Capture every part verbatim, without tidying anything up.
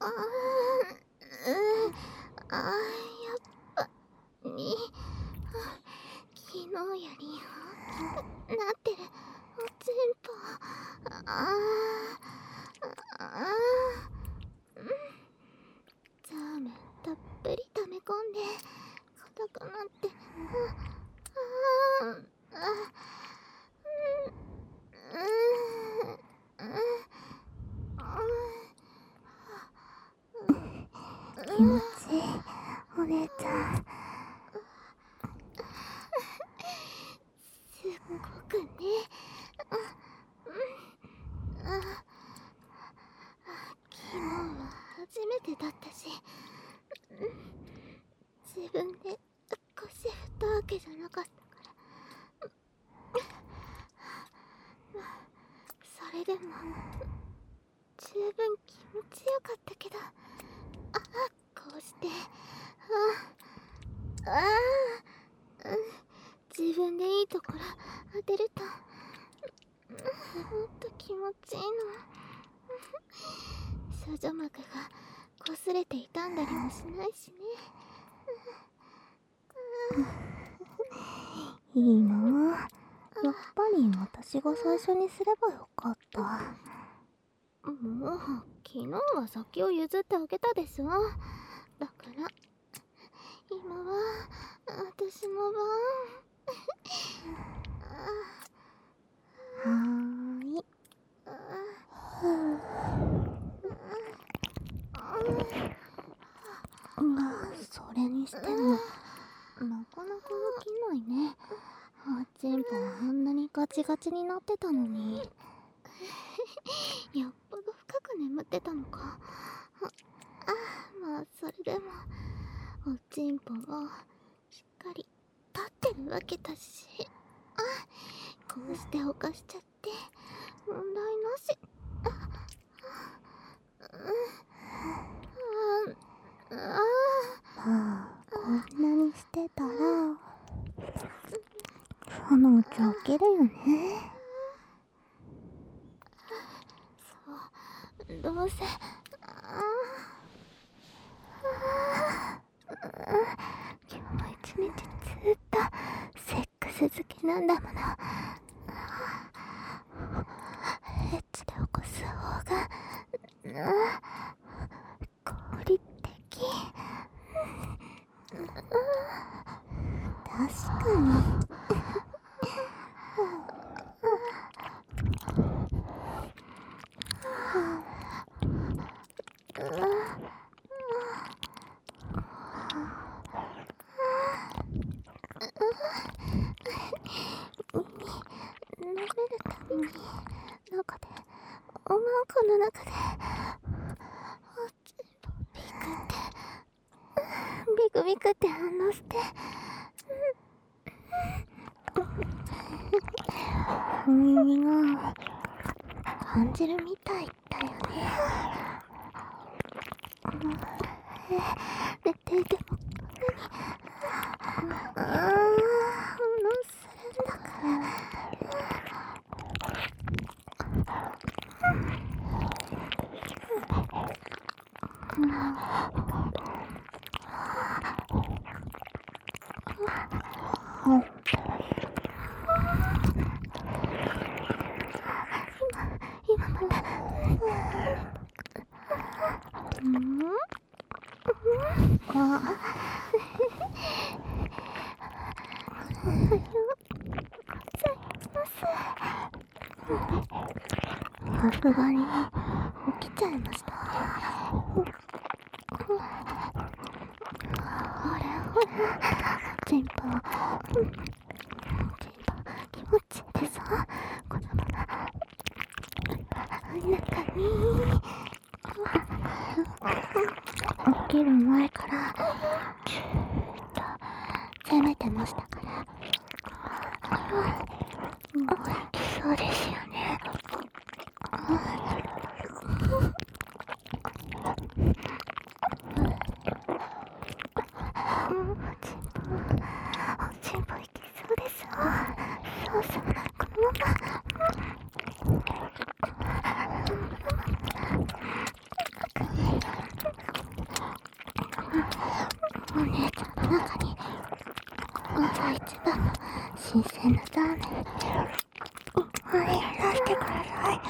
あー、うん、あー、やっぱり、昨日より大きくなってる。おちんぽ。あー、あー、うん。ザーメンたっぷり溜め込んで、硬くなって、あー、あー、うん、うん、うん、 気持ちいい、お姉ちゃん。 すっごくね。あ、うん、あ、昨日は初めてだったし、自分で腰振ったわけじゃなかったから。それでも十分気持ちよかったけど、あ、こうして、ああ、うん、自分でいいところ当てると、もっと気持ちいいの。少女膜が擦れて傷んだりもしないしね。 いいなぁ。やっぱり私が最初にすればよかった。 もう昨日は先を譲ってあげたでしょ。だから今は私の番。 はーい。が、それにしてもなかなか起きないね。おちんぽはあんなにガチガチになってたのに。 よっぽど深く眠ってたのか。ああ、まあそれでもおちんぽがしっかり立ってるわけだし、あ、こうしておかしちゃって問題なし。あ、あ、あ、 まあ、こんなにしてたらそのうち起きるよね。 そう、どうせ、ああ、今日も一日ずっとセックス好きなんだもの。エッチで起こす方が合理的。 確かに。 舐めるたびに中でおまんこの中でおちんぽビクってビクビクって反応して、 耳が感じるみたいだよね。 寝ていても何、ああ、反応するんだから。今またうん、 あ、 おはようございます。 さすがに起きちゃいましたね。 ほらほら、おちんぽ、おちんぽ気持ちいいでしょ。このまま中に起きる前からずーっと責めてましたから。もう行きそうですよね。 おちんぽ、おちんぽいけそうです。そうそう、このまま。 一番の新鮮なラーメンはい出してください。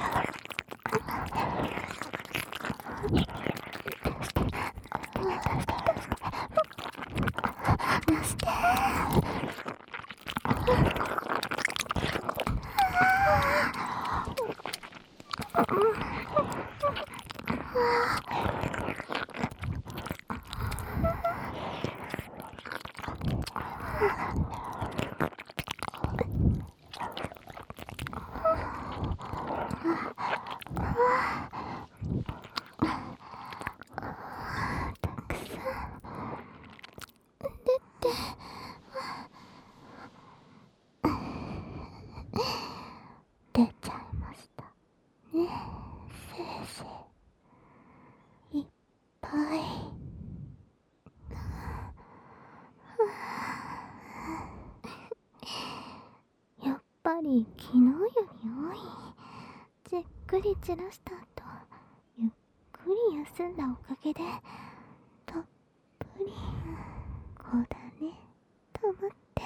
出して出ちゃいましたねえ、せいせいいっぱい。やっぱり昨日より多い。じっくり散らした後、ゆっくり休んだおかげでたっぷりこうだね溜まって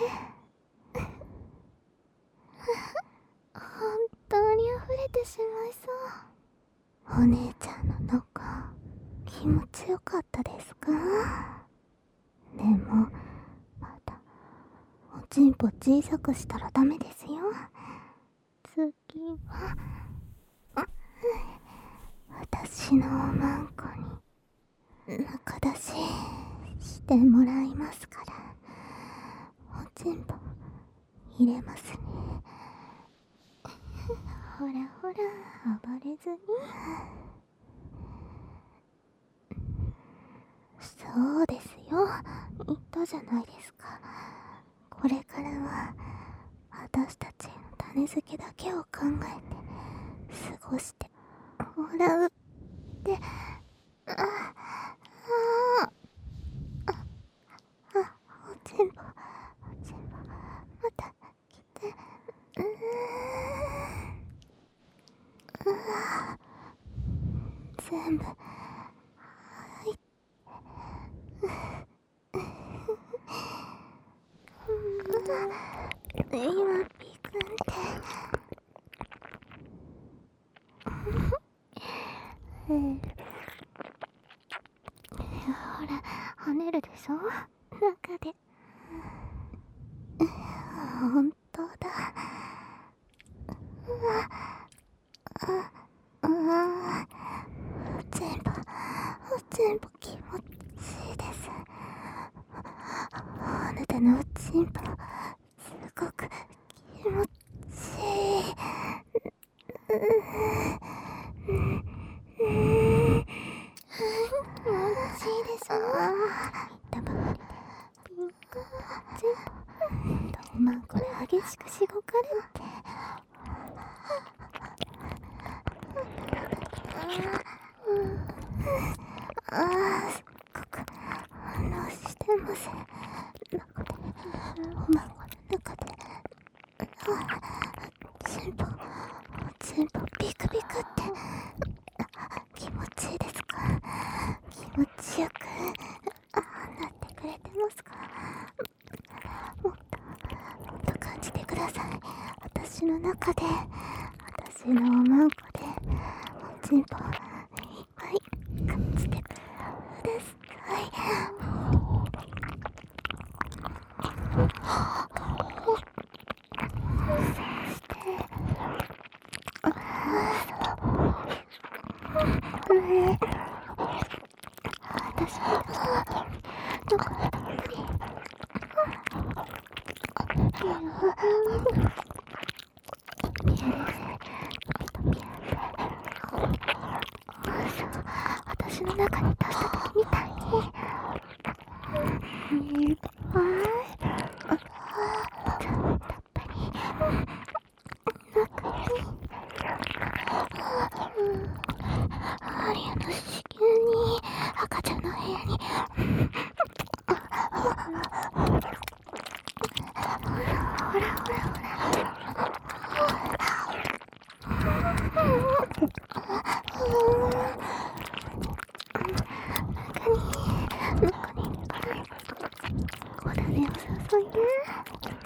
本当に溢れてしまいそう。お姉ちゃんの中気持ちよかったですか？でもまだおちんぽ小さくしたらダメですよ。次は私のおまんこに中出ししてもらいますから、おちんぽ入れますね。ほらほら暴れずに。そうですよ、言ったじゃないですか。これからは私たちへの種付けだけを考えて過ごしてもらうって。あああああ、おちんぽおちんぽまた来て。うーん、うわ全部はい今ピクンってえー、ほら跳ねるでしょ中で。ほんとだ。うわああおちんぽおちんぽ気持ちいいです。あなたのおちんぽすごく気持ちいい。うーん、気持ちいいでしょ。言ったばかりでピンクおちんぽおまんこで激しくしごかれて。ああ、すっごく反応してます。中でおまんこの中でおちんぽおちんぽビクビクって気持ちいいですか？気持ちよくあなってくれてますか？もっともっと感じてください。私の中で私のおまんこでおちんぽいっぱい感じてください。私はどこだったっぷり私の中に出した時みたいにいっぱいたっぷり中にアリアの子宮に赤ちゃんの部屋にほらほらほらほら中に中にいっぱい小種を注いで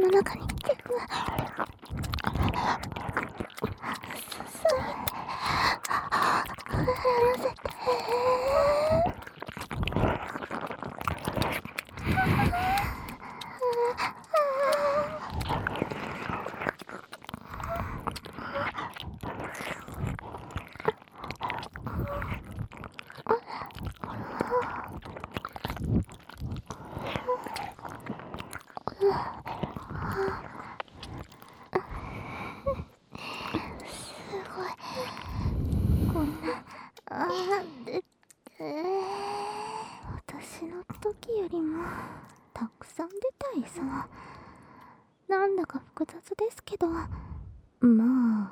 の中に手がすすいてやらせて。あーで私の時よりもたくさん出たいさ。なんだか複雑ですけど、まあん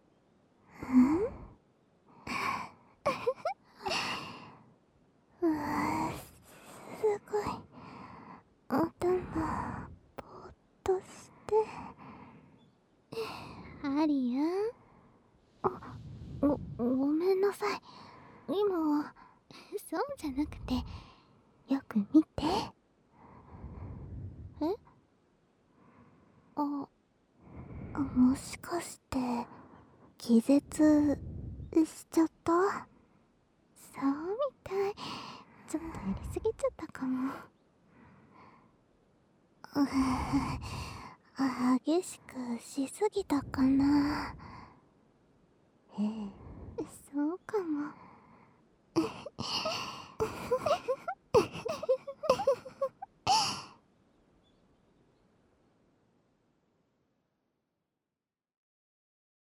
うわすごい頭ぼーっとして。ハリア、あ、ご、ごめんなさい。今はそうじゃなくて、よく見て。え？あ、もしかして気絶しちゃった？そうみたい。ちょっとやりすぎちゃったかも。激しくしすぎたかな。ええ、そうかも。